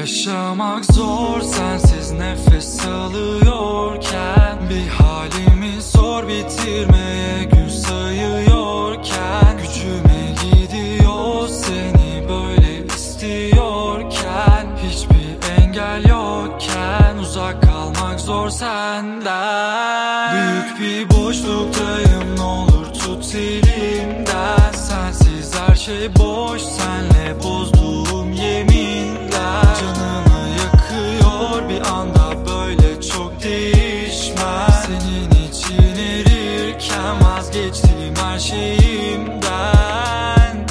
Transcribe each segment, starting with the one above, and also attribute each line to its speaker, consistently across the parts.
Speaker 1: Yaşamak zor sensiz nefes alıyorken, bir halimi zor bitirmeye gün sayıyorken, gücüme gidiyor seni böyle istiyorken, hiçbir engel yokken uzak kalmak zor senden. Büyük bir boşluktayım, ne olur tut elimden. Sensiz her şey boş, senle bozduğum yeminler canımı yakıyor bir anda, böyle çok değişmez. Senin için erirken vazgeçtiğim her şeyimden.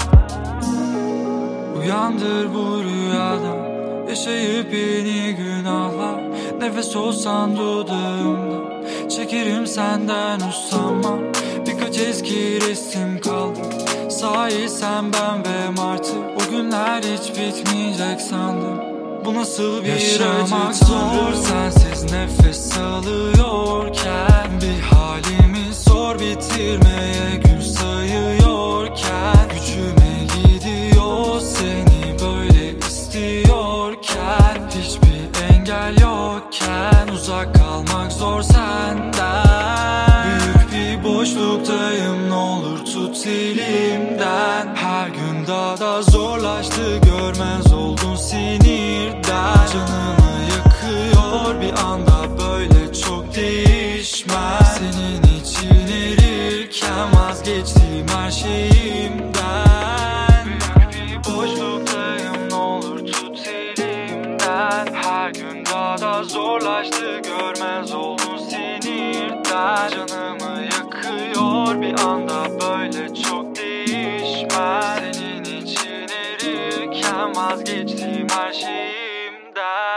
Speaker 1: Uyandır bu rüyadan, yaşayıp yeni günahlar. Nefes olsan dudağımda, çekerim senden usanmam. Birkaç eski resim kaldı, sahi sen ben ve Martı. O günler hiç bitmeyecek sandım, bu nasıl bir yaşamak zor sensiz nefes alıyorken, bir halimi zor bitirmeye gün sayıyorken, gücüme gidiyor seni böyle istiyorken, hiçbir engel yokken uzak kalmak zor senden. Büyük bir boşluktayım, ne olur tut elimden. Her gün daha da zorlaştı, görmez oldun sinirden. Canımı yakıyor bir anda, böyle çok değişmez. Senin için erirken vazgeçtiğim her şeyimden. Büyük bir boşluktayım, ne olur tut elimden. Her gün daha da zorlaştı, görmez oldun sinirden. Canımı yakıyor bir anda, böyle çok değişmez. Senin için erirken vazgeçtiğim her şeyimden.